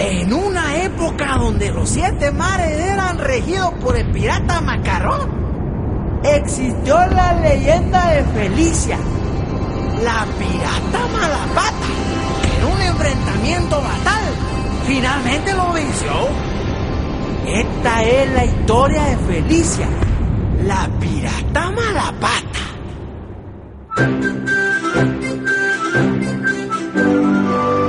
En una época donde los 7 mares eran regidos por el pirata Macarrón, existió la leyenda de Felicia, la pirata Malapata, que en un enfrentamiento fatal finalmente lo venció. Esta es la historia de Felicia, la pirata Malapata.